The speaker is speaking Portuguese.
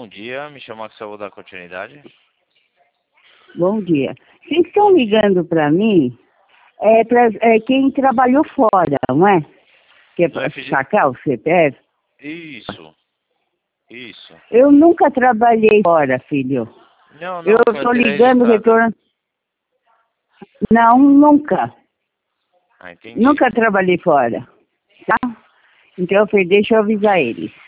Bom dia, me chama que eu vou dar continuidade. Bom dia. Vocês estão ligando para mim, quem trabalhou fora, não é? Que é No para FG... sacar o CPF? Isso. Eu nunca trabalhei fora, filho. Não, Eu foi estou até ligando, registrado. retorno. Não, nunca. Ah, entendi. Nunca trabalhei fora, tá? Então, deixa eu avisar eles.